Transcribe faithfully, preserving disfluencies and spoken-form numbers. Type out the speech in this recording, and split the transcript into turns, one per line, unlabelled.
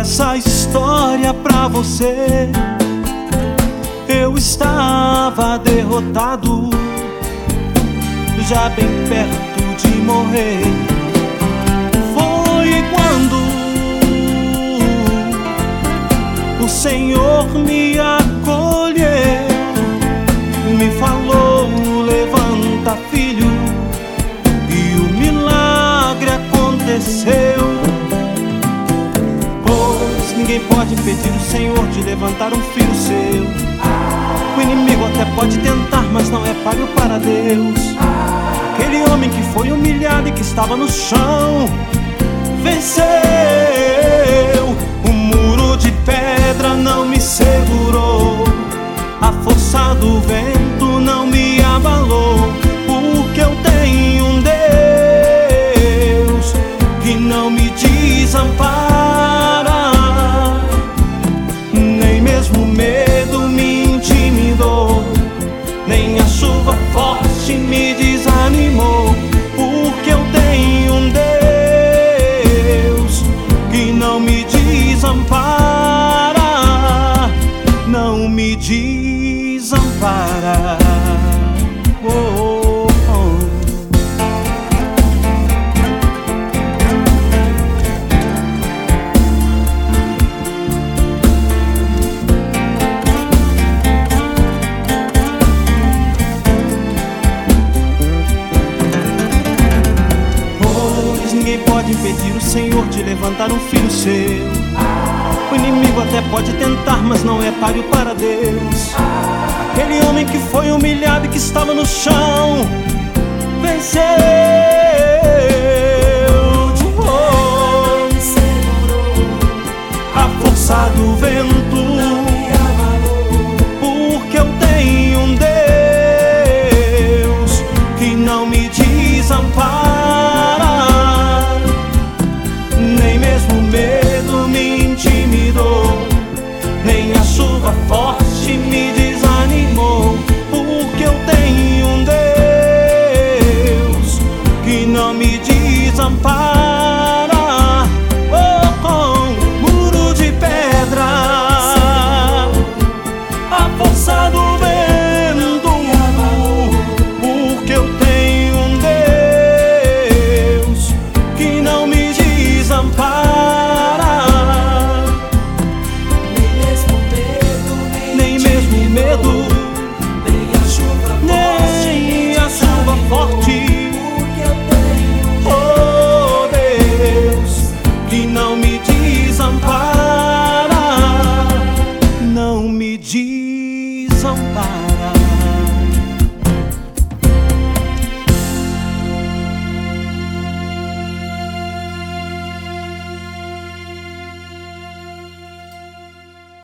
essa história pra você. Eu estava derrotado, já bem perto de morrer. Foi quando o Senhor me acolheu, me falou: levanta, filho, e o milagre aconteceu. Pois ninguém pode impedir o Senhor de levantar um filho seu. O inimigo até pode tentar, mas não é páreo para Deus. Aquele homem que foi humilhado e que estava no chão venceu. O muro de pedra não me segurou, a força do vento não me abalou, porque eu tenho um Deus que não me desampara. Nem mesmo o medo me intimidou, nem a chuva forte me desanimou, porque eu tenho um Deus que não me desampara, não me desampara. Oh, oh. Pois ninguém pode impedir o Senhor de levantar um filho seu. O inimigo até pode tentar, mas não é páreo para Deus. Aquele homem que foi humilhado e que estava no chão venceu. Oh, a força do vento